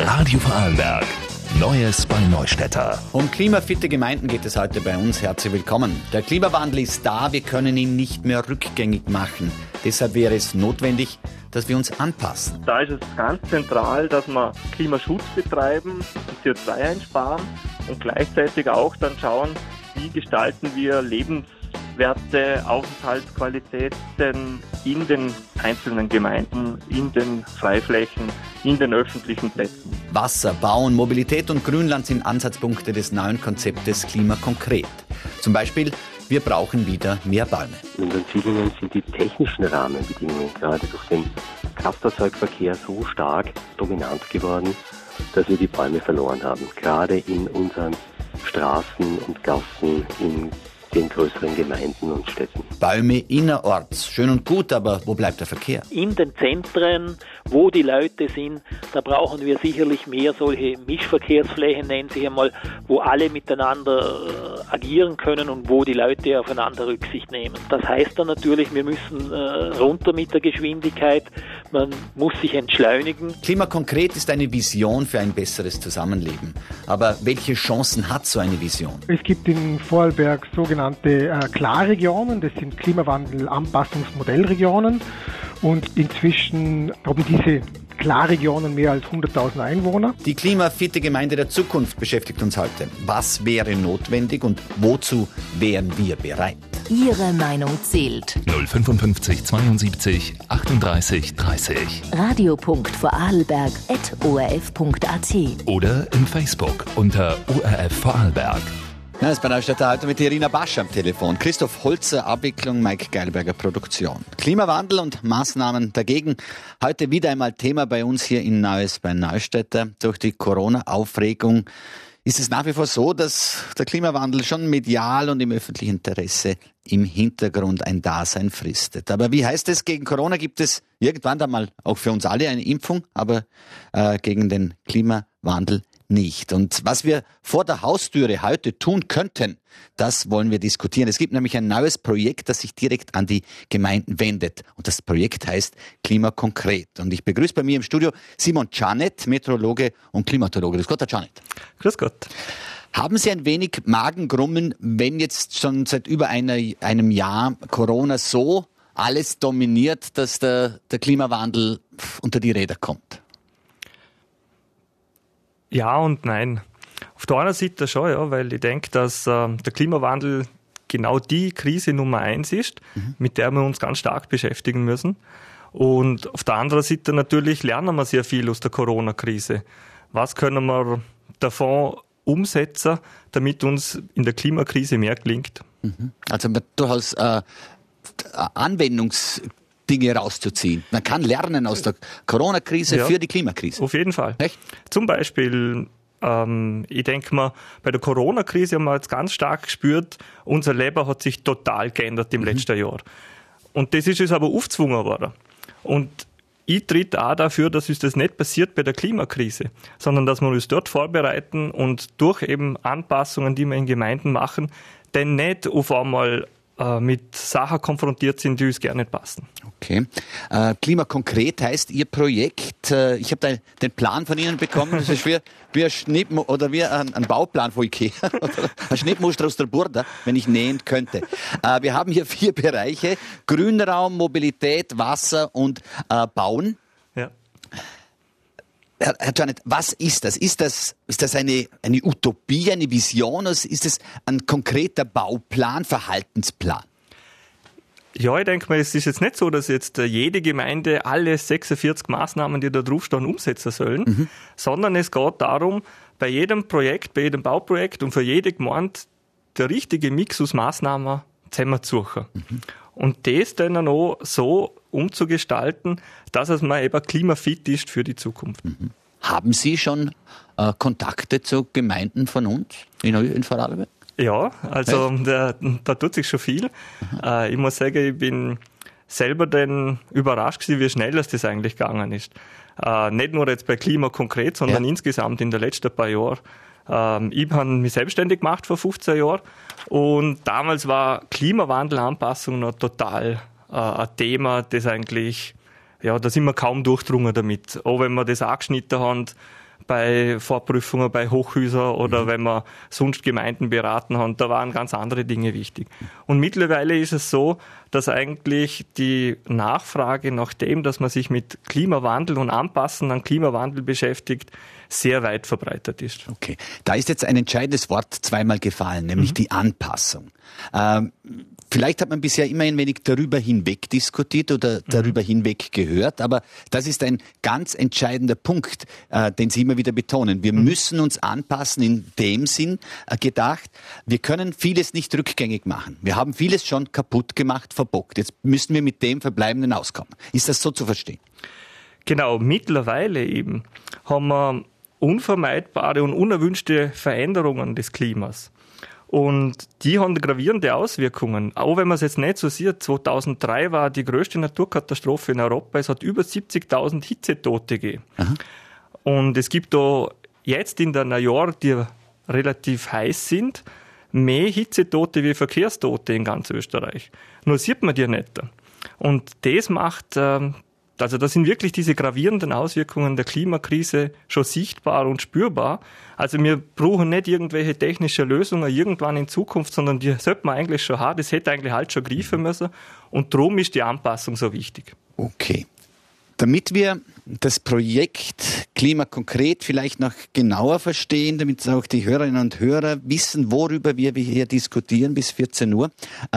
Radio Vorarlberg. Neues bei Neustädter. Um klimafitte Gemeinden geht es heute bei uns. Herzlich willkommen. Der Klimawandel ist da, wir können ihn nicht mehr rückgängig machen. Deshalb wäre es notwendig, dass wir uns anpassen. Da ist es ganz zentral, dass wir Klimaschutz betreiben, CO2 einsparen und gleichzeitig auch dann schauen, wie gestalten wir lebenswerte Aufenthaltsqualitäten in den einzelnen Gemeinden, in den Freiflächen, in den öffentlichen Plätzen. Wasser, Bauen, Mobilität und Grünland sind Ansatzpunkte des neuen Konzeptes Klima konkret. Zum Beispiel, wir brauchen wieder mehr Bäume. In unseren Zielungen sind die technischen Rahmenbedingungen gerade durch den Kraftfahrzeugverkehr so stark dominant geworden, dass wir die Bäume verloren haben. Gerade in unseren Straßen und Gassen, in den größeren Gemeinden und Städten. Bäume innerorts, schön und gut, aber wo bleibt der Verkehr? In den Zentren, wo die Leute sind, da brauchen wir sicherlich mehr solche Mischverkehrsflächen, nennen Sie einmal, wo alle miteinander agieren können und wo die Leute aufeinander Rücksicht nehmen. Das heißt dann natürlich, wir müssen runter mit der Geschwindigkeit, man muss sich entschleunigen. Klima konkret ist eine Vision für ein besseres Zusammenleben. Aber welche Chancen hat so eine Vision? Es gibt in Vorarlberg sogenannte Klarregionen, das sind Klimawandel-Anpassungsmodellregionen und inzwischen haben diese Klarregionen mehr als 100.000 Einwohner. Die klimafitte Gemeinde der Zukunft beschäftigt uns heute. Was wäre notwendig und wozu wären wir bereit? Ihre Meinung zählt. 055 72 38 30. radio.vorarlberg@orf.at Oder im Facebook unter ORF Vorarlberg. Das ist bei Neustädter heute mit Irina Basch am Telefon. Christoph Holzer, Abwicklung, Mike Geilberger, Produktion. Klimawandel und Maßnahmen dagegen. Heute wieder einmal Thema bei uns hier in Neues bei Neustädter. Durch die Corona-Aufregung ist es nach wie vor so, dass der Klimawandel schon medial und im öffentlichen Interesse im Hintergrund ein Dasein fristet. Aber wie heißt es, gegen Corona gibt es irgendwann dann mal auch für uns alle eine Impfung, aber gegen den Klimawandel nicht. Und was wir vor der Haustüre heute tun könnten, das wollen wir diskutieren. Es gibt nämlich ein neues Projekt, das sich direkt an die Gemeinden wendet. Und das Projekt heißt Klima konkret. Und ich begrüße bei mir im Studio Simon Czarnet, Meteorologe und Klimatologe. Grüß Gott, Herr Czarnet. Grüß Gott. Haben Sie ein wenig Magengrummeln, wenn jetzt schon seit über einem Jahr Corona so alles dominiert, dass der Klimawandel unter die Räder kommt? Ja und nein. Auf der einen Seite schon, ja, weil ich denke, dass der Klimawandel genau die Krise Nummer 1 ist, mit der wir uns ganz stark beschäftigen müssen. Und auf der anderen Seite natürlich lernen wir sehr viel aus der Corona-Krise. Was können wir davon umsetzen, damit uns in der Klimakrise mehr gelingt? Also durchaus Anwendungsdinge rauszuziehen. Man kann lernen aus der Corona-Krise für die Klimakrise. Auf jeden Fall. Echt? Zum Beispiel, ich denke mal, bei der Corona-Krise haben wir jetzt ganz stark gespürt, unser Leben hat sich total geändert im letzten Jahr. Und das ist uns aber aufgezwungen worden. Und ich trete auch dafür, dass uns das nicht passiert bei der Klimakrise, sondern dass wir uns dort vorbereiten und durch eben Anpassungen, die wir in Gemeinden machen, dann nicht auf einmal mit Sachen konfrontiert sind, die uns gar nicht passen. Okay. Klima konkret heißt Ihr Projekt. Ich habe den Plan von Ihnen bekommen. Das ist wie ein Bauplan von Ikea. Oder ein Schnittmuster aus der Burda, wenn ich nähen könnte. Wir haben hier 4 Bereiche. Grünraum, Mobilität, Wasser und Bauen. Ja. Herr Czarnet, was ist das? Ist das eine Utopie, eine Vision? Oder ist es ein konkreter Bauplan, Verhaltensplan? Ja, ich denke mal, es ist jetzt nicht so, dass jetzt jede Gemeinde alle 46 Maßnahmen, die da draufstehen, umsetzen sollen, sondern es geht darum, bei jedem Projekt, bei jedem Bauprojekt und für jede Gemeinde der richtige Mix aus Maßnahmen zusammenzusuchen. Und das dann auch so umzugestalten, dass es mal eben klimafit ist für die Zukunft. Haben Sie schon Kontakte zu Gemeinden von uns in Vorarlberg? Ja, also da tut sich schon viel. Ich muss sagen, ich bin selber dann überrascht gewesen, wie schnell das eigentlich gegangen ist. Nicht nur jetzt bei Klima konkret, sondern insgesamt in den letzten paar Jahren. Ich habe mich selbstständig gemacht vor 15 Jahren und damals war Klimawandelanpassung noch total ein Thema, das eigentlich, ja, da sind wir kaum durchdrungen damit. Auch wenn wir das angeschnitten haben, bei Vorprüfungen bei Hochhäusern oder wenn wir sonst Gemeinden beraten haben, da waren ganz andere Dinge wichtig. Und mittlerweile ist es so, dass eigentlich die Nachfrage nach dem, dass man sich mit Klimawandel und Anpassen an Klimawandel beschäftigt, sehr weit verbreitet ist. Okay, da ist jetzt ein entscheidendes Wort zweimal gefallen, nämlich die Anpassung. Vielleicht hat man bisher immer ein wenig darüber hinweg diskutiert oder darüber hinweg gehört, aber das ist ein ganz entscheidender Punkt, den Sie immer wieder betonen. Wir müssen uns anpassen in dem Sinn gedacht, wir können vieles nicht rückgängig machen. Wir haben vieles schon kaputt gemacht, verbockt. Jetzt müssen wir mit dem Verbleibenden auskommen. Ist das so zu verstehen? Genau, mittlerweile eben haben wir unvermeidbare und unerwünschte Veränderungen des Klimas. Und die haben gravierende Auswirkungen. Auch wenn man es jetzt nicht so sieht, 2003 war die größte Naturkatastrophe in Europa. Es hat über 70.000 Hitzetote gegeben. Aha. Und es gibt da jetzt in den Jahren, die relativ heiß sind, mehr Hitzetote wie Verkehrstote in ganz Österreich. Nur sieht man die nicht. Und das macht... Also da sind wirklich diese gravierenden Auswirkungen der Klimakrise schon sichtbar und spürbar. Also wir brauchen nicht irgendwelche technische Lösungen irgendwann in Zukunft, sondern die sollte man eigentlich schon haben. Das hätte eigentlich halt schon greifen müssen. Und darum ist die Anpassung so wichtig. Okay. Damit wir das Projekt Klima konkret vielleicht noch genauer verstehen, damit auch die Hörerinnen und Hörer wissen, worüber wir hier diskutieren bis 14 Uhr,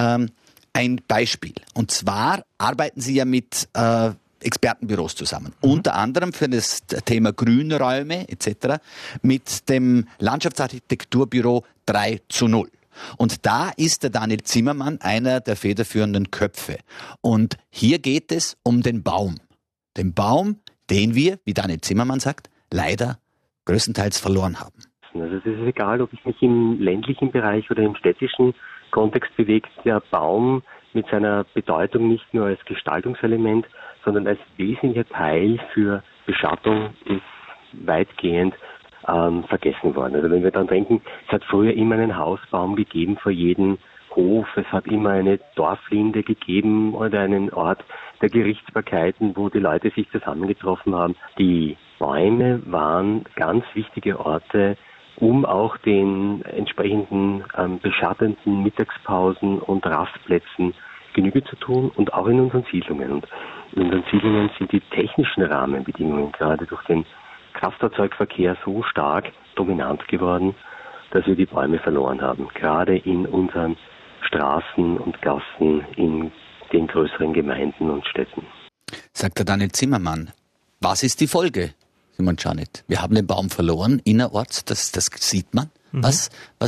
ein Beispiel. Und zwar arbeiten Sie ja mit Expertenbüros zusammen. Unter anderem für das Thema Grünräume etc. mit dem Landschaftsarchitekturbüro 3:0. Und da ist der Daniel Zimmermann einer der federführenden Köpfe. Und hier geht es um den Baum. Den Baum, den wir, wie Daniel Zimmermann sagt, leider größtenteils verloren haben. Also es ist egal, ob ich mich im ländlichen Bereich oder im städtischen Kontext bewege, der Baum mit seiner Bedeutung nicht nur als Gestaltungselement, sondern als wesentlicher Teil für Beschattung ist weitgehend vergessen worden. Also wenn wir dann denken, es hat früher immer einen Hausbaum gegeben vor jedem Hof, es hat immer eine Dorflinde gegeben oder einen Ort der Gerichtsbarkeiten, wo die Leute sich zusammengetroffen haben. Die Bäume waren ganz wichtige Orte, um auch den entsprechenden beschattenden Mittagspausen und Rastplätzen Genüge zu tun und auch in unseren Siedlungen. Und in unseren Siedlungen sind die technischen Rahmenbedingungen gerade durch den Kraftfahrzeugverkehr so stark dominant geworden, dass wir die Bäume verloren haben. Gerade in unseren Straßen und Gassen in den größeren Gemeinden und Städten. Sagt der Daniel Zimmermann. Was ist die Folge, Simon Czarnet? Wir haben den Baum verloren innerorts, das sieht man. Was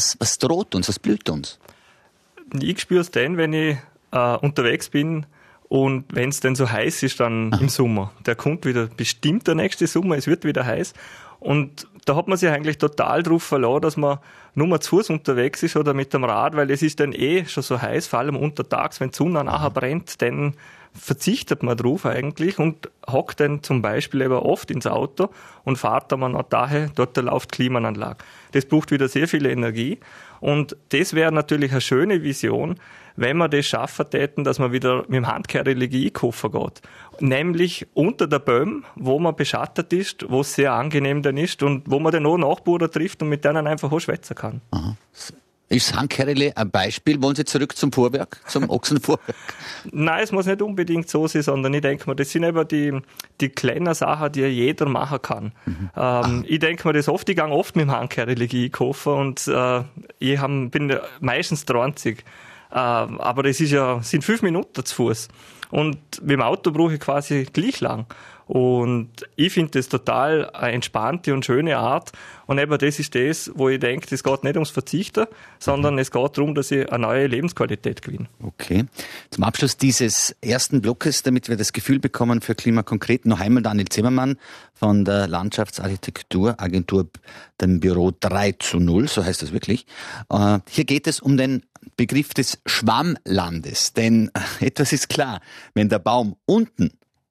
droht uns, was blüht uns? Ich spüre es dann, wenn ich unterwegs bin und wenn es denn so heiß ist dann im Sommer. Der kommt wieder bestimmt der nächste Sommer, es wird wieder heiß. Und da hat man sich eigentlich total drauf verlassen, dass man nur mal zu Fuß unterwegs ist oder mit dem Rad, weil es ist dann schon so heiß, vor allem untertags, wenn die Sonne nachher brennt, dann verzichtet man drauf eigentlich und hockt dann zum Beispiel eben oft ins Auto und fährt dann noch daher, dort läuft Klimaanlage. Das braucht wieder sehr viel Energie und das wäre natürlich eine schöne Vision, wenn wir das schaffen täten, dass man wieder mit dem Handkehrerlegie einkaufen geht. Nämlich unter der Bäume, wo man beschattet ist, wo es sehr angenehm dann ist und wo man dann auch Nachbarn trifft und mit denen einfach auch schwätzen kann. Aha. Ist Handkerrele ein Beispiel? Wollen Sie zurück zum Vorwerk, zum Ochsenvorwerk? Nein, es muss nicht unbedingt so sein, sondern ich denke mir, das sind eben die kleinen Sachen, die jeder machen kann. Ich denke mir das oft, ich gehe oft mit dem Handkerrele einkaufen und ich bin meistens 20. Aber das sind 5 Minuten zu Fuß. Und mit dem Auto brauche ich quasi gleich lang. Und ich finde das total eine entspannte und schöne Art. Und eben das ist das, wo ich denke, es geht nicht ums Verzichten, sondern es geht darum, dass ich eine neue Lebensqualität gewinne. Okay. Zum Abschluss dieses ersten Blockes, damit wir das Gefühl bekommen für Klima konkret, noch einmal Daniel Zimmermann von der Landschaftsarchitekturagentur, dem Büro 3:0, so heißt das wirklich. Hier geht es um den Begriff des Schwammlandes. Denn etwas ist klar, wenn der Baum unten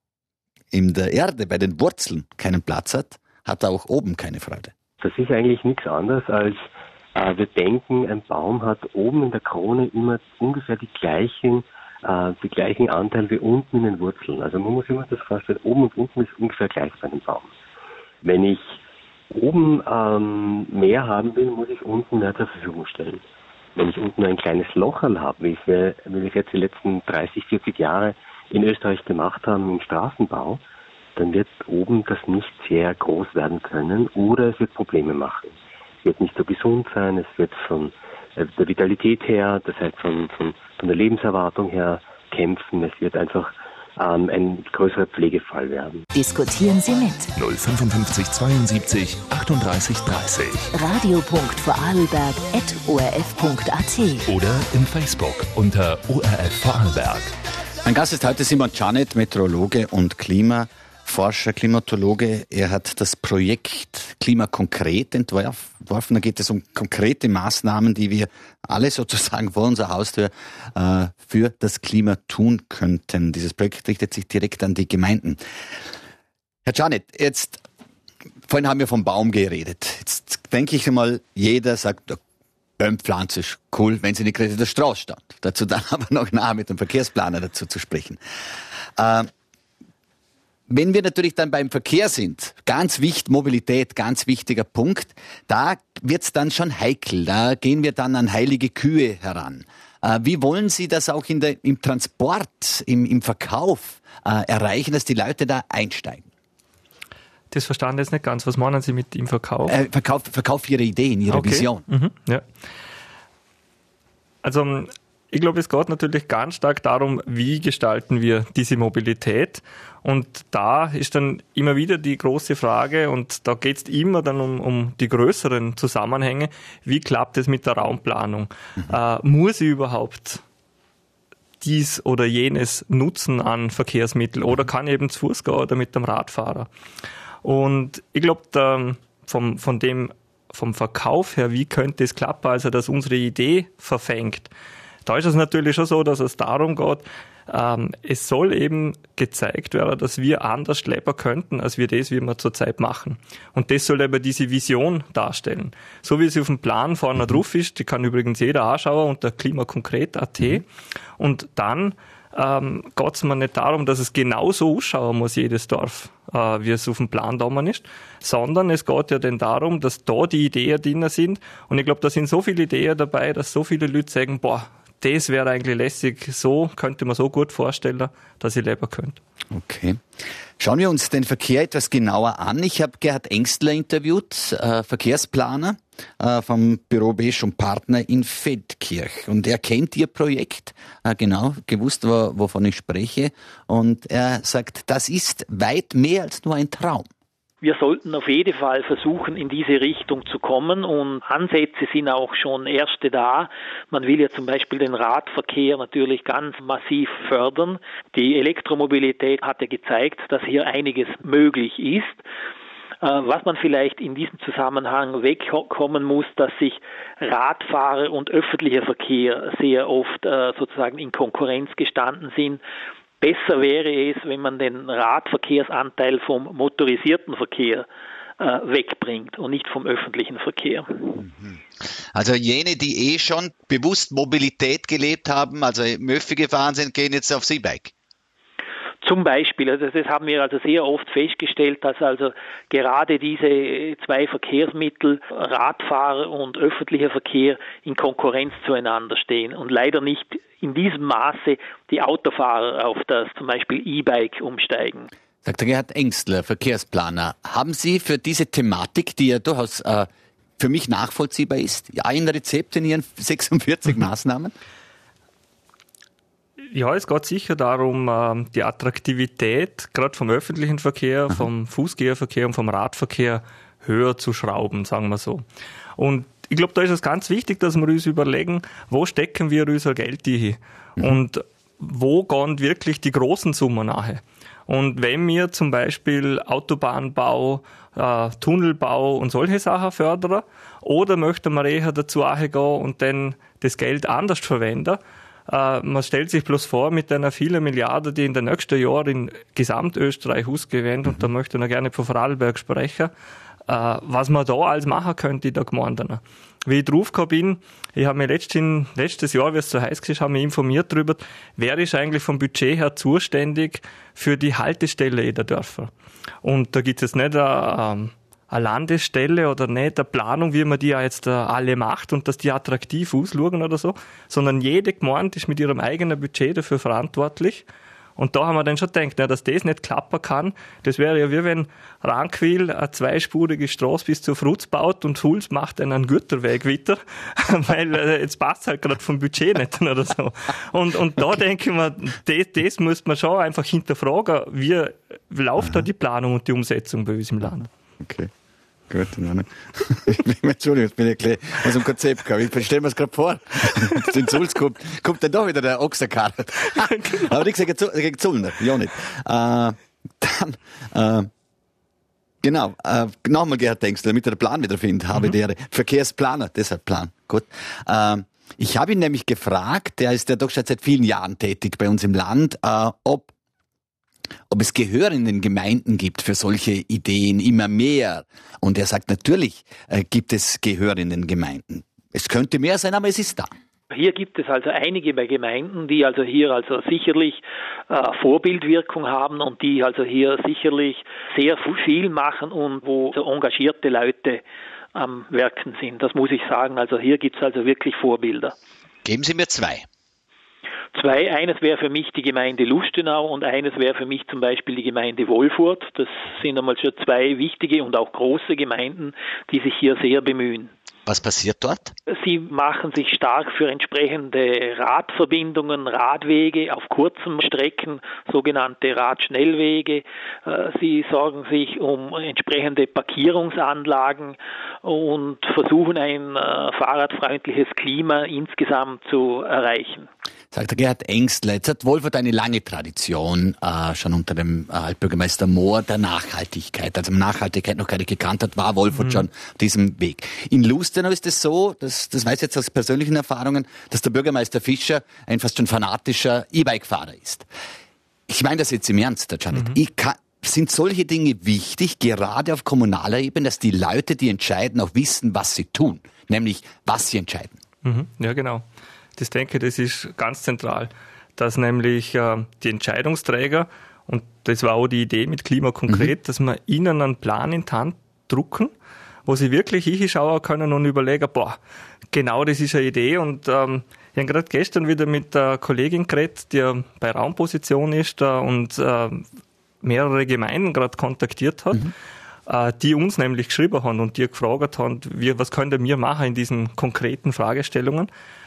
in der Erde, bei den Wurzeln keinen Platz hat, hat er auch oben keine Freude. Das ist eigentlich nichts anderes als, wir denken, ein Baum hat oben in der Krone immer ungefähr die gleichen Anteil wie unten in den Wurzeln. Also man muss immer das vorstellen, oben und unten ist ungefähr gleich bei einem Baum. Wenn ich oben mehr haben will, muss ich unten mehr zur Verfügung stellen. Wenn ich unten ein kleines Loch habe, wie wir es jetzt die letzten 30, 40 Jahre in Österreich gemacht haben im Straßenbau, dann wird oben das nicht sehr groß werden können oder es wird Probleme machen. Es wird nicht so gesund sein, es wird von der Vitalität her, das heißt von der Lebenserwartung her kämpfen. Es wird einfach ein größerer Pflegefall werden. Diskutieren Sie mit. 055 72 38 30. radio.vorarlberg@orf.at Oder im Facebook unter ORF Vorarlberg. Mein Gast ist heute Simon Czarnet, Meteorologe und Klimaforscher, Klimatologe. Er hat das Projekt Klima konkret entworfen. Da geht es um konkrete Maßnahmen, die wir alle sozusagen vor unserer Haustür für das Klima tun könnten. Dieses Projekt richtet sich direkt an die Gemeinden. Herr Czarnet, vorhin haben wir vom Baum geredet. Jetzt denke ich mal, jeder sagt, Baumpflanze ist cool, wenn sie nicht gerade in der Straße stand. Dazu dann aber noch nah mit dem Verkehrsplaner dazu zu sprechen. Wenn wir natürlich dann beim Verkehr sind, ganz wichtig, Mobilität, ganz wichtiger Punkt, da wird's dann schon heikel. Da gehen wir dann an heilige Kühe heran. Wie wollen Sie das auch im Transport, im Verkauf erreichen, dass die Leute da einsteigen? Das verstanden jetzt nicht ganz. Was meinen Sie mit im Verkauf? Verkauf Ihre Ideen, Ihre Vision. Mhm. Ja. Also ich glaube, es geht natürlich ganz stark darum, wie gestalten wir diese Mobilität. Und da ist dann immer wieder die große Frage, und da geht es immer dann um die größeren Zusammenhänge, wie klappt es mit der Raumplanung? Muss ich überhaupt dies oder jenes nutzen an Verkehrsmittel oder kann ich eben zu Fuß gehen oder mit dem Radfahrer? Und ich glaube, vom Verkauf her, wie könnte es klappen, also dass unsere Idee verfängt? Da ist es natürlich schon so, dass es darum geht, es soll eben gezeigt werden, dass wir anders leben könnten, als wir das, wie wir zurzeit machen. Und das soll eben diese Vision darstellen. So wie es auf dem Plan vorne drauf ist, die kann übrigens jeder anschauen unter klimakonkret.at. Und dann geht es mir nicht darum, dass es genauso ausschauen muss, jedes Dorf, wie es auf dem Plan da ist, sondern es geht ja dann darum, dass da die Ideen drin sind. Und ich glaube, da sind so viele Ideen dabei, dass so viele Leute sagen, boah, das wäre eigentlich lässig, so könnte man so gut vorstellen, dass ich leben könnte. Okay. Schauen wir uns den Verkehr etwas genauer an. Ich habe Gerhard Engstler interviewt, Verkehrsplaner vom Büro Besch und Partner in Feldkirch. Und er kennt Ihr Projekt, genau, gewusst, wovon ich spreche. Und er sagt, das ist weit mehr als nur ein Traum. Wir sollten auf jeden Fall versuchen, in diese Richtung zu kommen, und Ansätze sind auch schon erste da. Man will ja zum Beispiel den Radverkehr natürlich ganz massiv fördern. Die Elektromobilität hat ja gezeigt, dass hier einiges möglich ist. Was man vielleicht in diesem Zusammenhang wegkommen muss, dass sich Radfahrer und öffentlicher Verkehr sehr oft sozusagen in Konkurrenz gestanden sind. Besser wäre es, wenn man den Radverkehrsanteil vom motorisierten Verkehr wegbringt und nicht vom öffentlichen Verkehr. Also jene, die schon bewusst Mobilität gelebt haben, also im Öffi gefahren sind, gehen jetzt aufs E-Bike. Zum Beispiel, also das haben wir also sehr oft festgestellt, dass also gerade diese zwei Verkehrsmittel, Radfahrer und öffentlicher Verkehr, in Konkurrenz zueinander stehen und leider nicht in diesem Maße die Autofahrer auf das zum Beispiel E-Bike umsteigen. Sagt der Gerhard Engstler, Verkehrsplaner. Haben Sie für diese Thematik, die ja durchaus für mich nachvollziehbar ist, ein Rezept in Ihren 46 Maßnahmen? Ja, es geht sicher darum, die Attraktivität gerade vom öffentlichen Verkehr, vom Fußgängerverkehr und vom Radverkehr höher zu schrauben, sagen wir so. Und ich glaube, da ist es ganz wichtig, dass wir uns überlegen, wo stecken wir unser Geld hin und wo gehen wirklich die großen Summen nahe. Und wenn wir zum Beispiel Autobahnbau, Tunnelbau und solche Sachen fördern, oder möchten wir eher dazu gehen und dann das Geld anders verwenden. Man stellt sich bloß vor, mit einer vielen Milliarden, die in den nächsten Jahren in Gesamtösterreich ausgewählt, und da möchte ich noch gerne von Vorarlberg sprechen, was man da alles machen könnte in der Gemeinde. Wie ich draufgekommen bin, ich habe mich letztes Jahr, wie es so heiß war, habe mich informiert darüber, wer ist eigentlich vom Budget her zuständig für die Haltestelle in den Dörfern. Und da gibt es nicht eine eine Landesstelle oder nicht eine Planung, wie man die ja jetzt alle macht und dass die attraktiv ausschauen oder so, sondern jede Gemeinde ist mit ihrem eigenen Budget dafür verantwortlich. Und da haben wir dann schon gedacht, dass das nicht klappen kann. Das wäre ja wie wenn Rankwil eine zweispurige Straße bis zur Frutz baut und Sulz macht dann einen Güterweg weiter, weil jetzt passt halt gerade vom Budget nicht oder so. Und da denke ich mir, das müsste man schon einfach hinterfragen, wie läuft da die Planung und die Umsetzung bei uns im Land. Okay. Gut, Entschuldigung, jetzt bin ich gleich aus dem Konzept gekommen. Ich stelle mir es gerade vor. In Sulz kommt dann doch wieder der Ochsenkarren. Genau. Aber nichts gegen Zollner, ja nicht. Genau, nochmal Gerhard Denkster, damit er den Plan wieder findet, habe der Verkehrsplaner, deshalb Plan, gut. Ich habe ihn nämlich gefragt, der ist ja doch schon seit vielen Jahren tätig bei uns im Land, ob es Gehör in den Gemeinden gibt für solche Ideen immer mehr. Und er sagt, natürlich gibt es Gehör in den Gemeinden. Es könnte mehr sein, aber es ist da. Hier gibt es also einige Gemeinden, die also hier also sicherlich Vorbildwirkung haben und die also hier sicherlich sehr viel machen und wo so engagierte Leute am Werken sind. Das muss ich sagen. Also hier gibt es also wirklich Vorbilder. Geben Sie mir zwei. Eines wäre für mich die Gemeinde Lustenau und eines wäre für mich zum Beispiel die Gemeinde Wolfurt. Das sind einmal schon zwei wichtige und auch große Gemeinden, die sich hier sehr bemühen. Was passiert dort? Sie machen sich stark für entsprechende Radverbindungen, Radwege auf kurzen Strecken, sogenannte Radschnellwege. Sie sorgen sich um entsprechende Parkierungsanlagen und versuchen ein fahrradfreundliches Klima insgesamt zu erreichen. Sagt der Gerhard Engstler, jetzt hat Wolfurt eine lange Tradition, schon unter dem Altbürgermeister Mohr, der Nachhaltigkeit. Also Nachhaltigkeit noch gar nicht gekannt hat, war Wolfurt schon auf diesem Weg. In Lustenau ist es so, das weiß ich jetzt aus persönlichen Erfahrungen, dass der Bürgermeister Fischer ein fast schon fanatischer E-Bike-Fahrer ist. Ich meine das jetzt im Ernst, Herr Janet. Sind solche Dinge wichtig, gerade auf kommunaler Ebene, dass die Leute, die entscheiden, auch wissen, was sie tun? Nämlich, was sie entscheiden. Ja, genau. Das denke ich, das ist ganz zentral, dass nämlich die Entscheidungsträger, und das war auch die Idee mit Klima konkret, dass wir ihnen einen Plan in die Hand drucken, wo sie wirklich hinschauen können und überlegen, genau das ist eine Idee. Und ich habe gerade gestern wieder mit der Kollegin geredet, die bei Raumposition ist und mehrere Gemeinden gerade kontaktiert hat, die uns nämlich geschrieben haben und die gefragt haben, was können wir machen in diesen konkreten Fragestellungen.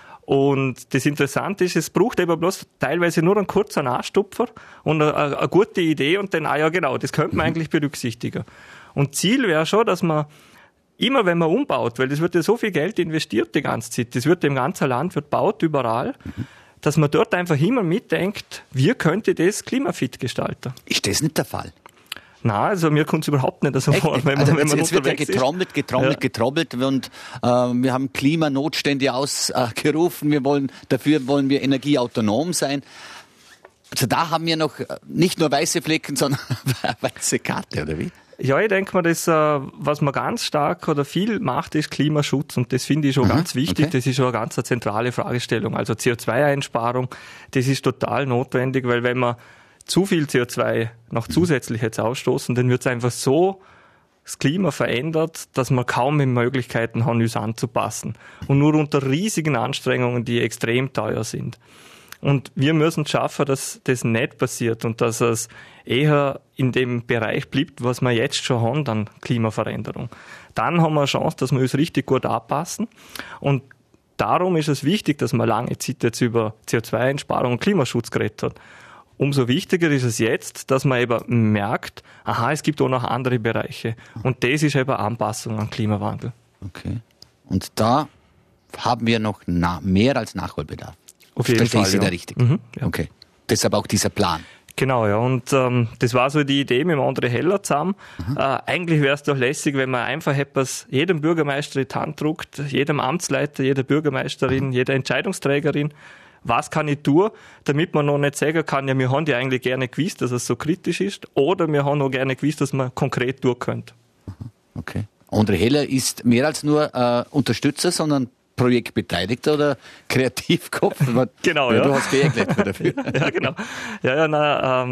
Und das Interessante ist, es braucht eben bloß teilweise nur einen kurzen Anstupfer und eine gute Idee und dann, ja genau, das könnte man eigentlich berücksichtigen. Und Ziel wäre schon, dass man immer, wenn man umbaut, weil das wird ja so viel Geld investiert die ganze Zeit, das wird im ganzen Land, wird gebaut überall, dass man dort einfach immer mitdenkt, wie könnte das klimafit gestalten. Ist das nicht der Fall? Nein, also mir kommt es überhaupt nicht so vor. Wenn man jetzt wird ja getrommelt und wir haben Klimanotstände ausgerufen, dafür wollen wir energieautonom sein. Also da haben wir noch nicht nur weiße Flecken, sondern weiße Karte, oder wie? Ja, ich denke mal, was man ganz stark oder viel macht, ist Klimaschutz und das finde ich schon ganz wichtig. Okay. Das ist schon eine ganz zentrale Fragestellung. Also CO2-Einsparung, das ist total notwendig, weil wenn man zu viel CO2 noch zusätzlich jetzt ausstoßen, dann wird es einfach so das Klima verändert, dass wir kaum mehr Möglichkeiten haben, uns anzupassen. Und nur unter riesigen Anstrengungen, die extrem teuer sind. Und wir müssen es schaffen, dass das nicht passiert und dass es eher in dem Bereich bleibt, was wir jetzt schon haben, dann Klimaveränderung. Dann haben wir eine Chance, dass wir uns richtig gut anpassen. Und darum ist es wichtig, dass man lange Zeit jetzt über CO2-Einsparung und Klimaschutz geredet hat. Umso wichtiger ist es jetzt, dass man eben merkt, es gibt auch noch andere Bereiche. Und das ist eben Anpassung an Klimawandel. Okay. Und da haben wir noch mehr als Nachholbedarf. Auf jeden Fall, ja. Richtig. Ja. Okay. Deshalb auch dieser Plan. Genau, ja. Und das war so die Idee mit dem André Heller zusammen. Eigentlich wäre es doch lässig, wenn man einfach etwas jedem Bürgermeister in die Hand druckt, jedem Amtsleiter, jeder Bürgermeisterin, jeder Entscheidungsträgerin. Was kann ich tun, damit man noch nicht sagen kann, ja, wir haben ja eigentlich gerne gewusst, dass es so kritisch ist, oder wir haben auch gerne gewusst, dass man konkret tun könnte. Okay. André Heller ist mehr als nur Unterstützer, sondern Projektbeteiligter oder Kreativkopf? Genau, ja. Du hast erklärt dafür. Ja, genau.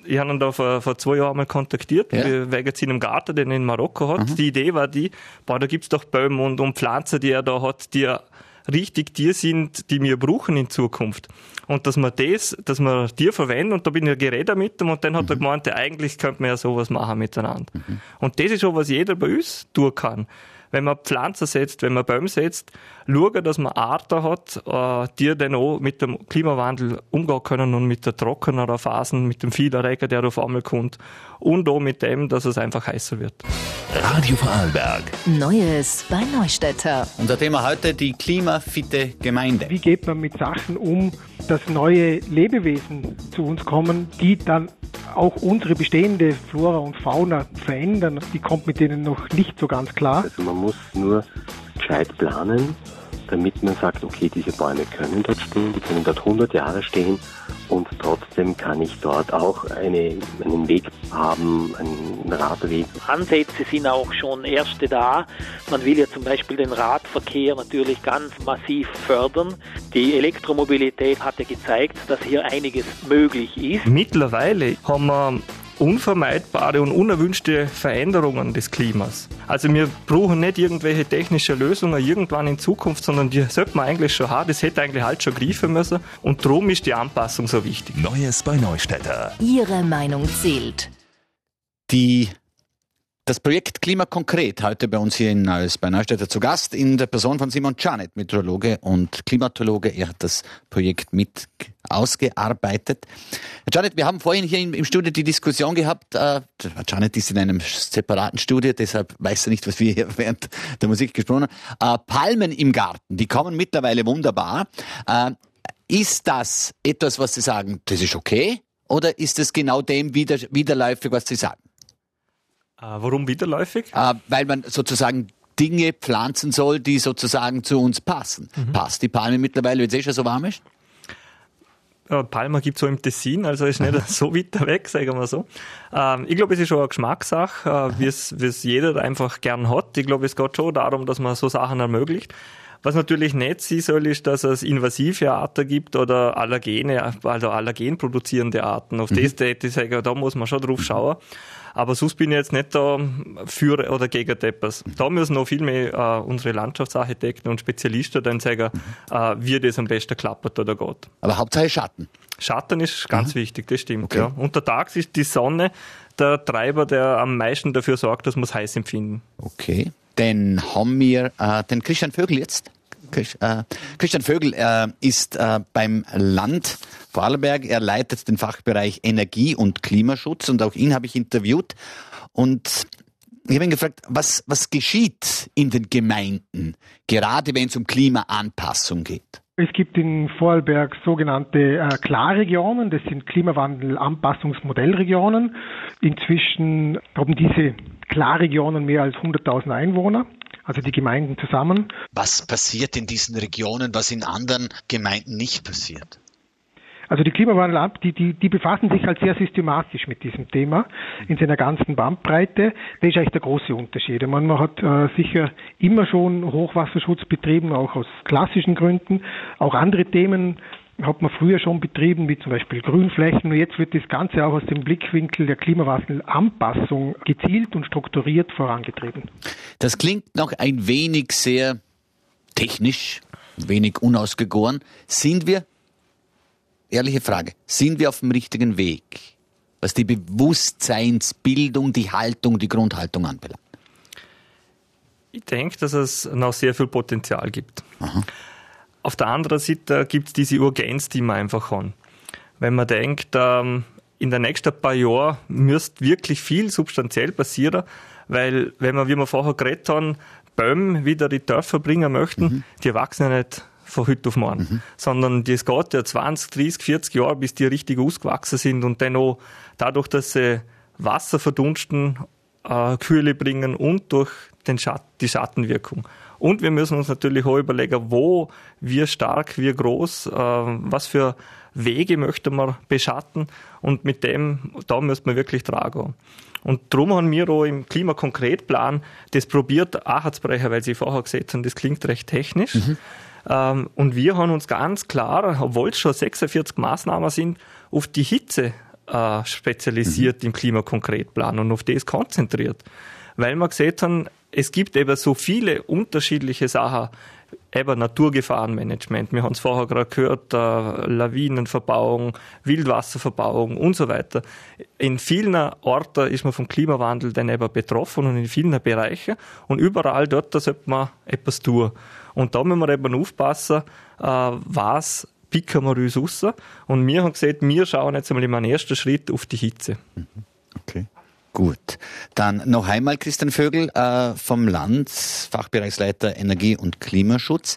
Ich habe ihn da vor 2 Jahren mal kontaktiert, wegen seinem Garten, den er in Marokko hat. Die Idee war da gibt's doch Bäume und Pflanzen, die er da hat, die richtig die sind, die wir brauchen in Zukunft. Und dass wir die verwenden, und da bin ich geredet mit ihm, und dann hat er gemeint, eigentlich könnte man ja sowas machen miteinander. Und das ist schon, was jeder bei uns tun kann. Wenn man Pflanzen setzt, wenn man Bäume setzt, schauen, dass man Arten hat, die dann auch mit dem Klimawandel umgehen können und mit der trockeneren Phasen, mit dem vielen Regen, der auf einmal kommt, und auch mit dem, dass es einfach heißer wird. Radio Vorarlberg. Neues bei Neustädter. Unser Thema heute, die klimafitte Gemeinde. Wie geht man mit Sachen um, dass neue Lebewesen zu uns kommen, die dann auch unsere bestehende Flora und Fauna verändern? Die kommt mit denen noch nicht so ganz klar. Also man muss nur gescheit planen, damit man sagt, okay, diese Bäume können dort stehen, die können dort 100 Jahre stehen, und trotzdem kann ich dort auch einen Weg haben, einen Radweg. Ansätze sind auch schon erste da. Man will ja zum Beispiel den Radverkehr natürlich ganz massiv fördern. Die Elektromobilität hat ja gezeigt, dass hier einiges möglich ist. Mittlerweile haben wir unvermeidbare und unerwünschte Veränderungen des Klimas. Also wir brauchen nicht irgendwelche technische Lösungen irgendwann in Zukunft, sondern die sollte man eigentlich schon haben. Das hätte eigentlich halt schon greifen müssen. Und darum ist die Anpassung so wichtig. Neues bei Neustädter. Ihre Meinung zählt. Das Projekt Klima konkret heute bei uns hier in Neues bei Neustädter zu Gast in der Person von Simon Czarnet, Meteorologe und Klimatologe. Er hat das Projekt mit ausgearbeitet. Herr Czarnet, wir haben vorhin hier im Studio die Diskussion gehabt. Herr Czarnet ist in einem separaten Studio, deshalb weiß er nicht, was wir hier während der Musik gesprochen haben. Palmen im Garten, die kommen mittlerweile wunderbar. Ist das etwas, was Sie sagen, das ist okay? Oder ist es genau dem widerläufig, was Sie sagen? Warum widerläufig? Weil man sozusagen Dinge pflanzen soll, die sozusagen zu uns passen. Passt die Palme mittlerweile, wenn es schon so warm ist? Palma gibt es so im Tessin, also ist nicht so weit weg, sagen wir so. Ich glaube, es ist schon eine Geschmackssache, wie es jeder einfach gern hat. Ich glaube, es geht schon darum, dass man so Sachen ermöglicht. Was natürlich nicht sein soll, ist, dass es invasive Arten gibt oder Allergene, also allergenproduzierende Arten. Auf das hätte ich sagen, da muss man schon drauf schauen. Aber sonst bin ich jetzt nicht da für oder gegen etwas. Da müssen noch viel mehr unsere Landschaftsarchitekten und Spezialisten dann sagen, wie das am besten klappt oder geht. Aber Hauptsache Schatten. Schatten ist ganz wichtig, das stimmt. Okay. Ja. Untertags ist die Sonne der Treiber, der am meisten dafür sorgt, dass wir es heiß empfinden. Okay. Dann haben wir den Christian Vögel jetzt. Christian Vögel ist beim Land Vorarlberg. Er leitet den Fachbereich Energie- und Klimaschutz, und auch ihn habe ich interviewt. Und ich habe ihn gefragt, was geschieht in den Gemeinden, gerade wenn es um Klimaanpassung geht? Es gibt in Vorarlberg sogenannte Klarregionen, das sind Klimawandel-Anpassungsmodellregionen. Inzwischen haben diese Klarregionen mehr als 100.000 Einwohner, also die Gemeinden zusammen. Was passiert in diesen Regionen, was in anderen Gemeinden nicht passiert? Also die Klimawandel, die befassen sich halt sehr systematisch mit diesem Thema in seiner ganzen Bandbreite. Das ist eigentlich der große Unterschied. Man hat sicher immer schon Hochwasserschutz betrieben, auch aus klassischen Gründen. Auch andere Themen hat man früher schon betrieben, wie zum Beispiel Grünflächen. Und jetzt wird das Ganze auch aus dem Blickwinkel der Klimawandelanpassung gezielt und strukturiert vorangetrieben. Das klingt noch ein wenig sehr technisch, wenig unausgegoren. Ehrliche Frage, sind wir auf dem richtigen Weg, was die Bewusstseinsbildung, die Haltung, die Grundhaltung anbelangt? Ich denke, dass es noch sehr viel Potenzial gibt. Aha. Auf der anderen Seite gibt es diese Urgenz, die wir einfach haben. Wenn man denkt, in den nächsten paar Jahren müsste wirklich viel substanziell passieren, weil, wenn wir, wie wir vorher geredet haben, Bäume wieder in die Dörfer bringen möchten, die wachsen ja nicht von heute auf morgen, sondern das geht ja 20, 30, 40 Jahre, bis die richtig ausgewachsen sind und dann auch dadurch, dass sie Wasser verdunsten, Kühle bringen und durch die Schattenwirkung. Und wir müssen uns natürlich auch überlegen, wo, wie stark, wie groß, was für Wege möchte man beschatten, und da müsste man wirklich dran gehen. Und darum haben wir auch im Klimakonkretplan das probiert anzubrechen, weil Sie vorher gesagt haben, das klingt recht technisch. Und wir haben uns ganz klar, obwohl es schon 46 Maßnahmen sind, auf die Hitze spezialisiert im Klimakonkretplan und auf das konzentriert. Weil wir gesehen haben, es gibt eben so viele unterschiedliche Sachen, eben Naturgefahrenmanagement, wir haben es vorher gerade gehört, Lawinenverbauung, Wildwasserverbauung und so weiter. In vielen Orten ist man vom Klimawandel dann eben betroffen und in vielen Bereichen und überall dort, da sollte man etwas tun. Und da müssen wir eben aufpassen, was picken wir uns raus. Und wir haben gesagt, wir schauen jetzt einmal im ersten Schritt auf die Hitze. Okay. Gut. Dann noch einmal Christian Vögel vom Land, Fachbereichsleiter Energie- und Klimaschutz.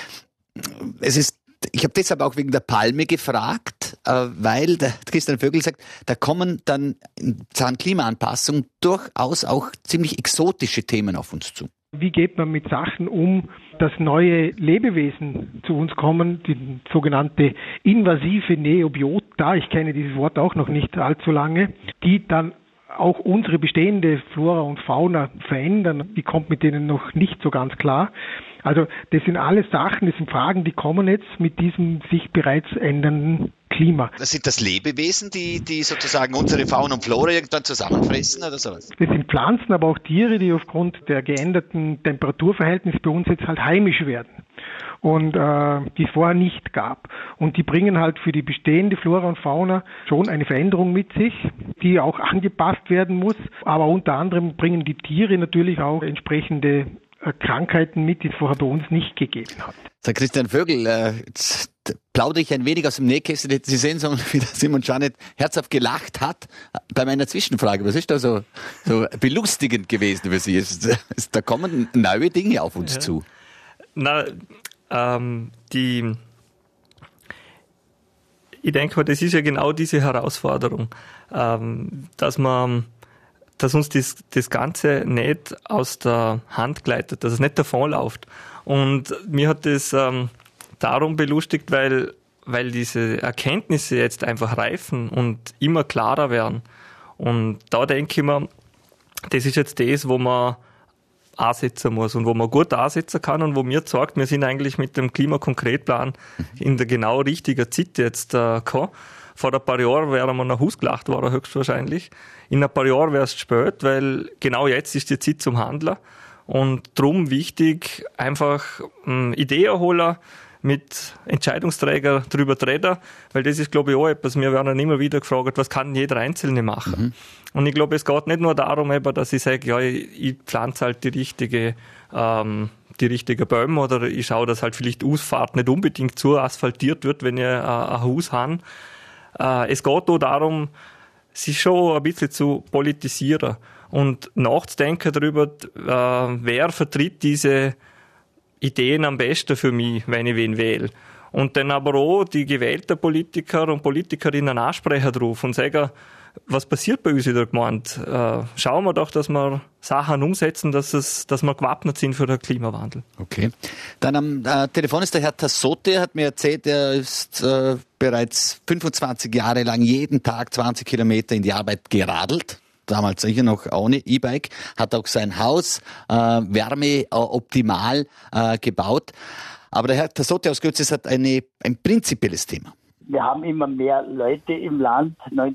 Ich habe deshalb auch wegen der Palme gefragt, weil der Christian Vögel sagt, da kommen dann in Sachen Klimaanpassung durchaus auch ziemlich exotische Themen auf uns zu. Wie geht man mit Sachen um, dass neue Lebewesen zu uns kommen, die sogenannte invasive Neobiota, ich kenne dieses Wort auch noch nicht allzu lange, die dann auch unsere bestehende Flora und Fauna verändern, die kommt mit denen noch nicht so ganz klar. Also das sind alles Sachen, das sind Fragen, die kommen jetzt mit diesem sich bereits ändernden Klima. Das sind das Lebewesen, die sozusagen unsere Fauna und Flora irgendwann zusammenfressen oder sowas? Das sind Pflanzen, aber auch Tiere, die aufgrund der geänderten Temperaturverhältnisse bei uns jetzt halt heimisch werden und die es vorher nicht gab. Und die bringen halt für die bestehende Flora und Fauna schon eine Veränderung mit sich, die auch angepasst werden muss. Aber unter anderem bringen die Tiere natürlich auch entsprechende Krankheiten mit, die es vorher bei uns nicht gegeben hat. Sag Christian Vögel, jetzt plaudere ich ein wenig aus dem Nähkästchen. Sie sehen so, wie der Simon Janet herzhaft gelacht hat bei meiner Zwischenfrage. Was ist da so belustigend gewesen für Sie? Da kommen neue Dinge auf uns zu. Na, ich denke mal, das ist ja genau diese Herausforderung, dass uns das Ganze nicht aus der Hand gleitet, dass es nicht davonläuft. Und mir hat das darum belustigt, weil diese Erkenntnisse jetzt einfach reifen und immer klarer werden. Und da denke ich mir, das ist jetzt das, wo man ansetzen muss und wo man gut ansetzen kann und wo mir sagt, wir sind eigentlich mit dem Klimakonkretplan in der genau richtigen Zeit jetzt gekommen. Vor ein paar Jahren wären wir noch ausgelacht worden, höchstwahrscheinlich. In ein paar Jahren wäre es zu spät, weil genau jetzt ist die Zeit zum Handeln. Und darum wichtig, einfach Ideen holen, mit Entscheidungsträgern darüber reden, weil das ist, glaube ich, auch etwas. Wir werden dann immer wieder gefragt, was kann jeder Einzelne machen? Und ich glaube, es geht nicht nur darum, dass ich sage, ja, ich pflanze halt die richtige Bäume oder ich schaue, dass halt vielleicht Ausfahrt nicht unbedingt zu asphaltiert wird, wenn ich ein Haus habe. Es geht auch darum, sich schon ein bisschen zu politisieren und nachzudenken darüber, wer vertritt diese Ideen am besten für mich, wenn ich wen wähle. Und dann aber auch die gewählten Politiker und Politikerinnen ansprechen drauf und sagen, was passiert bei uns in der Gemeinde? Schauen wir doch, dass wir Sachen umsetzen, dass wir gewappnet sind für den Klimawandel. Okay. Dann am Telefon ist der Herr Tassotte, hat mir erzählt, er ist bereits 25 Jahre lang jeden Tag 20 Kilometer in die Arbeit geradelt. Damals sicher noch ohne E-Bike, hat auch sein Haus Wärme optimal gebaut. Aber der Herr Tassotte aus Götzis hat ein prinzipielles Thema. Wir haben immer mehr Leute im Land.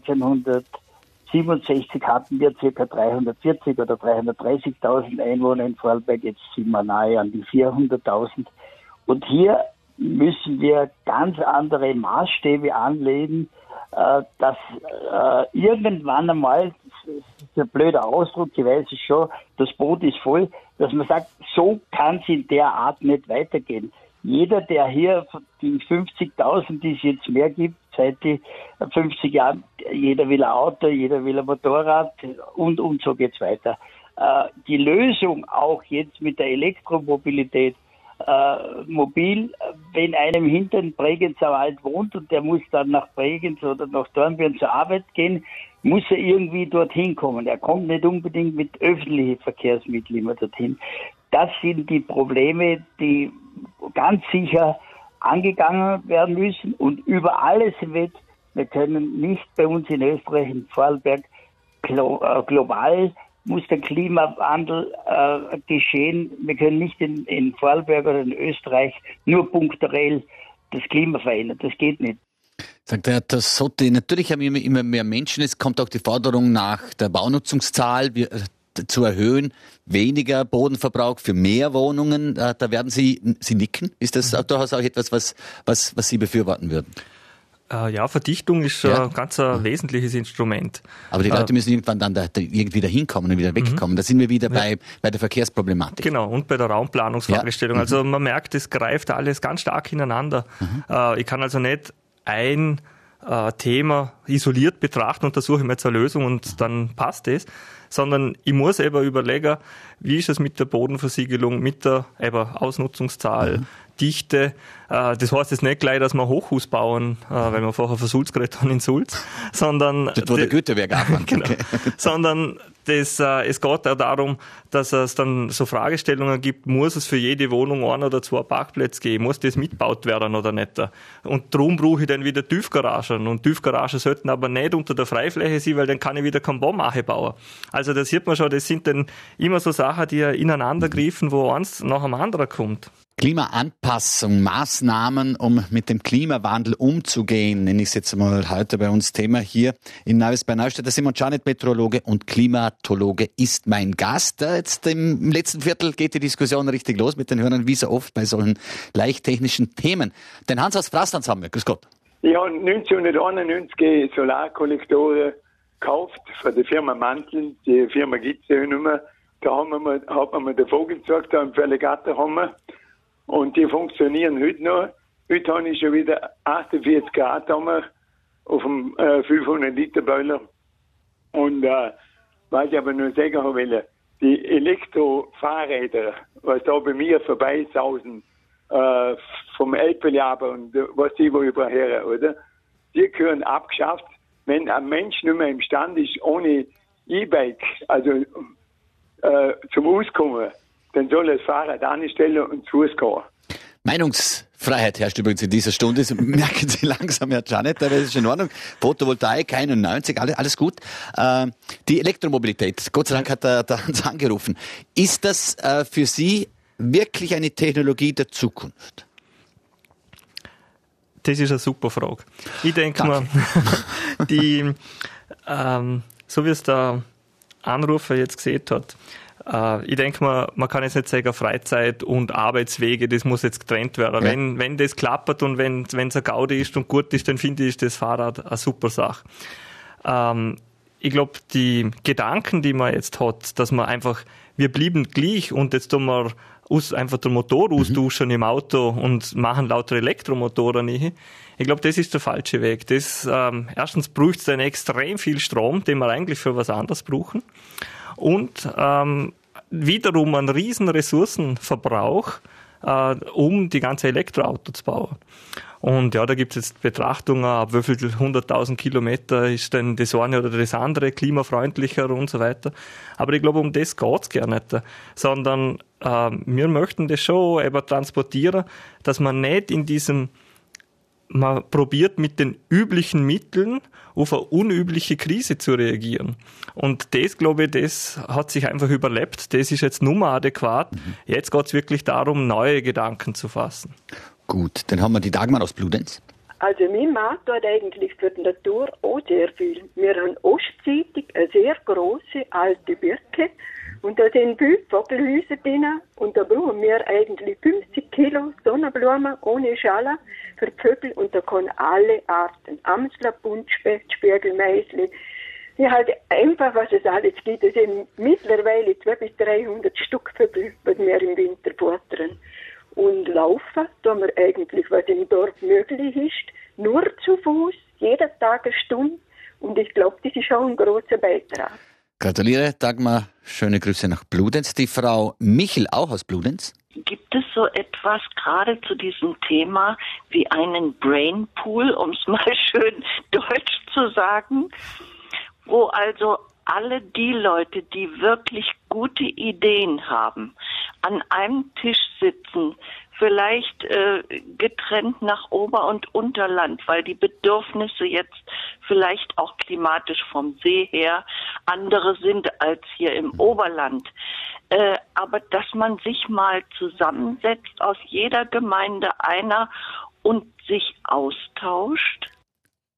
1967 hatten wir ca. 340.000 oder 330.000 Einwohner in Vorarlberg. Jetzt sind wir nahe an die 400.000. Und hier müssen wir ganz andere Maßstäbe anlegen, dass irgendwann einmal, das ist ein blöder Ausdruck, ich weiß es schon, das Boot ist voll, dass man sagt, so kann es in der Art nicht weitergehen. Jeder, der hier die 50.000, die es jetzt mehr gibt, seit die 50 Jahren, jeder will ein Auto, jeder will ein Motorrad und so geht's weiter. Die Lösung auch jetzt mit der Elektromobilität, mobil, wenn einem hinter den Bregenzer Wald wohnt und der muss dann nach Bregenz oder nach Dornbirn zur Arbeit gehen, muss er irgendwie dorthin kommen. Er kommt nicht unbedingt mit öffentlichen Verkehrsmitteln immer dorthin. Das sind die Probleme, die ganz sicher angegangen werden müssen und über alles hinweg. Wir können nicht bei uns in Österreich, in Vorarlberg, global muss der Klimawandel geschehen. Wir können nicht in Vorarlberg oder in Österreich nur punktuell das Klima verändern. Das geht nicht. Sagt er, das sollte, natürlich haben wir immer mehr Menschen, es kommt auch die Forderung nach der Baunutzungszahl zu erhöhen, weniger Bodenverbrauch für mehr Wohnungen, da werden Sie nicken. Ist das durchaus auch etwas, was Sie befürworten würden? Ja, Verdichtung ist ein ganz wesentliches Instrument. Aber die Leute müssen irgendwann dann irgendwie dahin kommen und wieder wegkommen. Da sind wir wieder bei der Verkehrsproblematik. Genau, und bei der Raumplanungsfragestellung. Also man merkt, es greift alles ganz stark ineinander. Ich kann also nicht ein Thema isoliert betrachten und da suche ich mir jetzt eine Lösung und dann passt es, sondern ich muss eben überlegen, wie ist es mit der Bodenversiegelung, mit der Ausnutzungszahl, Dichte. Das heißt jetzt nicht gleich, dass wir Hochhaus bauen, weil wir vorher von Sulz geredet haben in Sulz, sondern das war der Güterwerk anfängt. Genau, sondern es geht auch darum, dass es dann so Fragestellungen gibt, muss es für jede Wohnung 1 oder 2 Parkplätze geben, muss das mitgebaut werden oder nicht. Und darum brauche ich dann wieder Tiefgaragen und Tiefgaragen sollten aber nicht unter der Freifläche sein, weil dann kann ich wieder keinen Baum bauen. Also da sieht man schon, das sind dann immer so Sachen, die ineinander greifen, wo eins nach dem anderen kommt. Klimaanpassung, Maßnahmen, um mit dem Klimawandel umzugehen, nenne ich es jetzt mal heute bei uns Thema hier in Neues bei Neustadt. Der Simon Czarnet, Meteorologe und Klimatologe, ist mein Gast. Jetzt im letzten Viertel geht die Diskussion richtig los mit den Hörern, wie so oft bei solchen leicht technischen Themen. Den Hans aus Frastanz haben wir. Grüß Gott. Ich habe 1991 Solarkollektoren gekauft von der Firma Mantel. Die Firma gibt es ja nicht mehr. Da hat man mir den Vogel gesagt, da im Verlegator haben wir. Und die funktionieren heute noch. Heute habe ich schon wieder 48 Grad auf dem 500-Liter-Boiler. Und was ich aber nur sagen will, die Elektrofahrräder, was da bei mir vorbeisausen, vom Elbel aber und was die wo überher, oder? Die gehören abgeschafft, wenn ein Mensch nicht mehr imstande ist, ohne E-Bike, also zum Auskommen, dann soll er das Fahrrad anstellen und zu Fuß gehen. Meinungsfreiheit herrscht übrigens in dieser Stunde. Das merken Sie langsam, Herr Czarnet, aber das ist in Ordnung. Photovoltaik, 91, alles gut. Die Elektromobilität, Gott sei Dank hat der Hans angerufen. Ist das für Sie wirklich eine Technologie der Zukunft? Das ist eine super Frage. Ich denke mal, so wie es der Anrufer jetzt gesehen hat, ich denke mal, man kann jetzt nicht sagen, Freizeit und Arbeitswege, das muss jetzt getrennt werden. Ja. Wenn das klappt und wenn es eine Gaudi ist und gut ist, dann finde ich das Fahrrad eine super Sache. Ich glaube, die Gedanken, die man jetzt hat, dass man einfach, wir blieben gleich und jetzt tun wir einfach den Motor austauschen im Auto und machen lauter Elektromotoren nicht. Ich glaube, das ist der falsche Weg. Erstens braucht es dann extrem viel Strom, den wir eigentlich für was anderes brauchen. Und wiederum einen riesen Ressourcenverbrauch, um die ganze Elektroauto zu bauen. Und ja, da gibt es jetzt Betrachtungen, ab wie viel 100.000 Kilometer ist denn das eine oder das andere klimafreundlicher und so weiter. Aber ich glaube, um das geht's gar nicht. Sondern wir möchten das schon eben transportieren, dass man nicht man probiert mit den üblichen Mitteln auf eine unübliche Krise zu reagieren. Und das, glaube ich, das hat sich einfach überlebt. Das ist jetzt nur mal adäquat. Jetzt geht es wirklich darum, neue Gedanken zu fassen. Gut, dann haben wir die Dagmar aus Bludenz. Also mein Mann tut eigentlich für die Natur auch sehr viel. Wir haben ostseitig eine sehr grosse alte Birke und da sind 5 Vogelhäuser drin und da brauchen wir eigentlich 50 Kilo Sonnenblumen ohne Schale für die Vögel und da können alle Arten, Amsler, Buntspecht, Spiegelmeisli, ja halt einfach, was es alles gibt. Es sind mittlerweile 200 bis 300 Stück Vögel, die wir im Winter futtern. Und laufen tun wir eigentlich, was im Dorf möglich ist, nur zu Fuß, jeden Tag eine Stunde. Und ich glaube, das ist auch ein großer Beitrag. Gratuliere, Dagmar. Schöne Grüße nach Bludenz. Die Frau Michel auch aus Bludenz. Gibt es so etwas gerade zu diesem Thema wie einen Brainpool, um es mal schön deutsch zu sagen, wo also alle die Leute, die wirklich gute Ideen haben, an einem Tisch sitzen, vielleicht getrennt nach Ober- und Unterland, weil die Bedürfnisse jetzt vielleicht auch klimatisch vom See her andere sind als hier im Oberland. Aber dass man sich mal zusammensetzt, aus jeder Gemeinde einer und sich austauscht.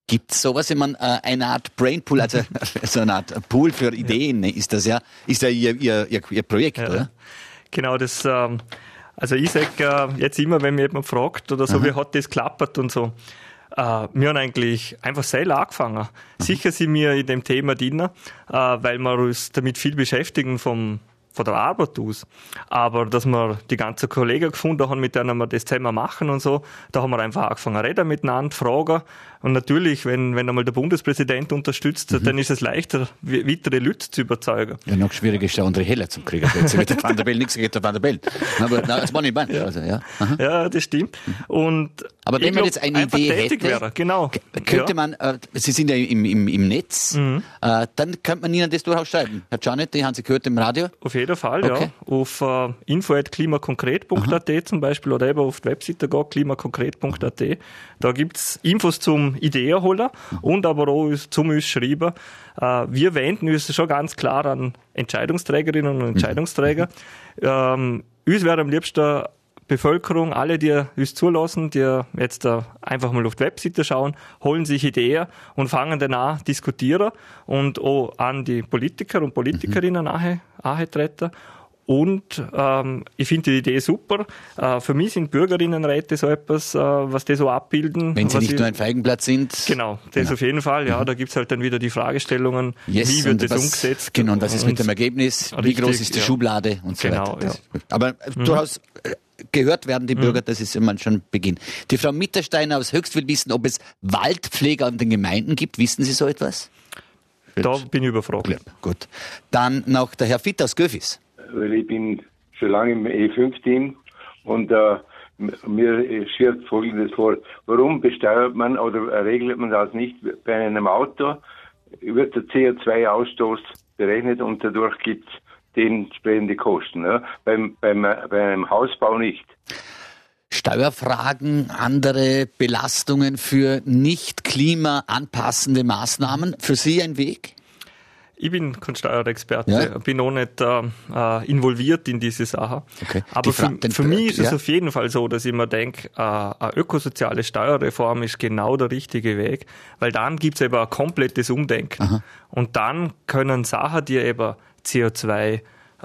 Gibt es sowas? Ich meine, eine Art Brainpool, also so eine Art Pool für Ideen, ist das ja Ihr Projekt, oder? Genau, das, also ich sage jetzt immer, wenn mir jemand fragt oder so, wie hat das geklappert und so. Wir haben eigentlich einfach selber angefangen. Sicher sind wir in dem Thema drin, weil wir uns damit viel beschäftigen von der Arbeit aus. Aber dass wir die ganzen Kollegen gefunden haben, mit denen wir das Thema machen und so, da haben wir einfach angefangen zu reden miteinander, fragen. Und natürlich, wenn einmal der Bundespräsident unterstützt, dann ist es leichter, weitere Leute zu überzeugen. Ja, noch schwieriger ist der André Heller zum Kriegen. Jetzt mit der Van der Bellen, nichts gegen der Van der Bellen. Aber das war nicht mein. Ja. Also, ja. Ja, das stimmt. Aber wenn man jetzt eine Idee hätte, wäre, genau. Könnte man, Sie sind ja im Netz, dann könnte man Ihnen das durchaus schreiben. Herr Janet, die haben Sie gehört im Radio? Auf jeden Fall, okay. Ja. Auf info@klimakonkret.at zum Beispiel oder eben auf die Webseite gehen, klimakonkret.at. Da gibt's Infos zum Ideen holen und aber auch zum uns schreiben. Wir wenden uns schon ganz klar an Entscheidungsträgerinnen und Entscheidungsträger. Uns wäre am liebsten Bevölkerung, alle, die uns zulassen, die jetzt einfach mal auf die Webseite schauen, holen sich Ideen und fangen dann an diskutieren und auch an die Politiker und Politikerinnen antreten. Und ich finde die Idee super. Für mich sind Bürgerinnenräte so etwas, was die so abbilden. Wenn sie nicht nur ein Feigenblatt sind. Genau, das auf jeden Fall. Ja, da gibt's halt dann wieder die Fragestellungen, wie wird das umgesetzt. Genau, und was ist mit dem Ergebnis? Wie groß ist die Schublade und so weiter. Ja. Aber durchaus gehört werden die Bürger, das ist immer schon Beginn. Die Frau Mittersteiner aus Höchst will wissen, ob es Waldpfleger an den Gemeinden gibt. Wissen Sie so etwas? Da bin ich überfragt. Ja, gut. Dann noch der Herr Fitt aus Göfis. Weil ich bin schon lange im E5-Team und mir schwirrt Folgendes vor. Warum besteuert man oder regelt man das nicht bei einem Auto? Wird der CO2-Ausstoß berechnet und dadurch gibt es dementsprechende Kosten. Ja? Bei einem Hausbau nicht. Steuerfragen, andere Belastungen für nicht klimaanpassende Maßnahmen. Für Sie ein Weg? Ich bin kein Steuerexperte, bin auch nicht involviert in diese Sache. Okay. Aber für mich ist es auf jeden Fall so, dass ich mir denke, eine ökosoziale Steuerreform ist genau der richtige Weg, weil dann gibt es eben ein komplettes Umdenken. Aha. Und dann können Sachen, die eben CO2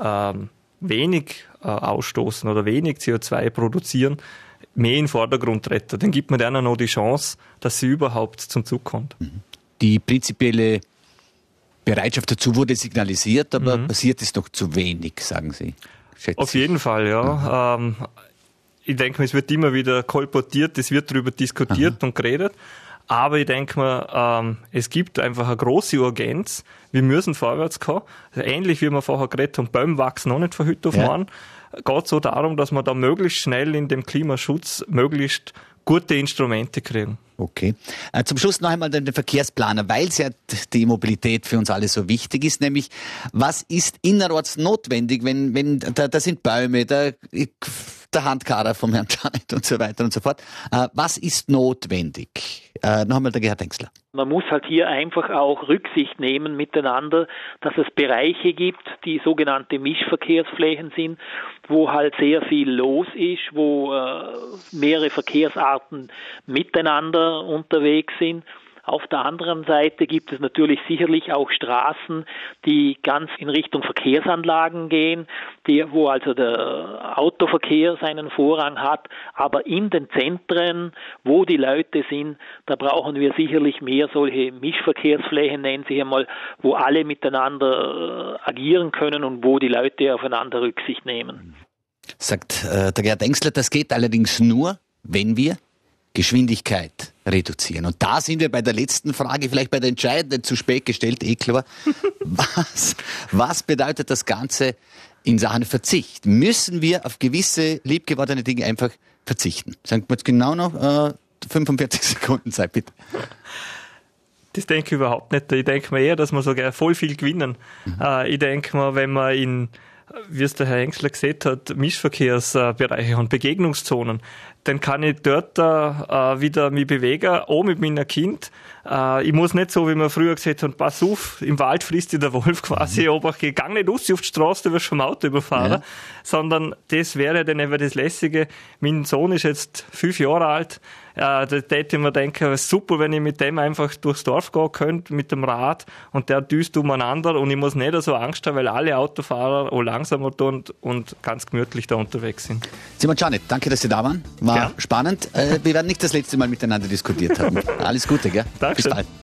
wenig ausstoßen oder wenig CO2 produzieren, mehr in den Vordergrund treten. Dann gibt man denen noch die Chance, dass sie überhaupt zum Zug kommt. Die prinzipielle Bereitschaft dazu wurde signalisiert, aber passiert ist noch zu wenig, sagen Sie. Auf jeden Fall, ja. Ich denke, es wird immer wieder kolportiert, es wird darüber diskutiert und geredet. Aber ich denke mir, es gibt einfach eine große Urgenz. Wir müssen vorwärts kommen. Ähnlich wie wir vorher geredet haben, Bäume wachsen noch nicht von heute auf morgen. Geht so darum, dass wir da möglichst schnell in dem Klimaschutz möglichst gute Instrumente kriegen. Okay. Zum Schluss noch einmal den Verkehrsplaner, weil es ja die Mobilität für uns alle so wichtig ist, nämlich was ist innerorts notwendig, wenn da sind Bäume, der Handkarrer vom Herrn Janet und so weiter und so fort. Was ist notwendig? Noch einmal der Gerhard Engstler. Man muss halt hier einfach auch Rücksicht nehmen miteinander, dass es Bereiche gibt, die sogenannte Mischverkehrsflächen sind, wo halt sehr viel los ist, wo mehrere Verkehrsarten miteinander unterwegs sind. Auf der anderen Seite gibt es natürlich sicherlich auch Straßen, die ganz in Richtung Verkehrsanlagen gehen, wo also der Autoverkehr seinen Vorrang hat. Aber in den Zentren, wo die Leute sind, da brauchen wir sicherlich mehr solche Mischverkehrsflächen, nennen Sie einmal, wo alle miteinander agieren können und wo die Leute aufeinander Rücksicht nehmen. Sagt der Gerhard Engstler, das geht allerdings nur, wenn wir Geschwindigkeit reduzieren. Und da sind wir bei der letzten Frage, vielleicht bei der entscheidenden, zu spät gestellt, klar. Was bedeutet das Ganze in Sachen Verzicht? Müssen wir auf gewisse liebgewordene Dinge einfach verzichten? Sagen wir jetzt genau noch 45 Sekunden Zeit, bitte. Das denke ich überhaupt nicht. Ich denke mir eher, dass wir sogar voll viel gewinnen. Ich denke mir, wenn man wie es der Herr Engstler gesagt hat, Mischverkehrsbereiche und Begegnungszonen, dann kann ich dort wieder mich bewegen, auch mit meinem Kind, Ich muss nicht so, wie man früher gesagt hat, pass auf, im Wald frisst dir der Wolf quasi, aber ich gang nicht raus auf die Straße, du wirst vom Auto überfahren, sondern das wäre dann eben das Lässige. Mein Sohn ist jetzt 5 Jahre alt, da hätte ich mir denken, super, wenn ich mit dem einfach durchs Dorf gehen könnte, mit dem Rad, und der düst umeinander und ich muss nicht so Angst haben, weil alle Autofahrer auch langsamer tun und ganz gemütlich da unterwegs sind. Simon Czarnet, danke, dass Sie da waren. War spannend. Wir werden nicht das letzte Mal miteinander diskutiert haben. Alles Gute, gell? Dankeschön. Bis bald.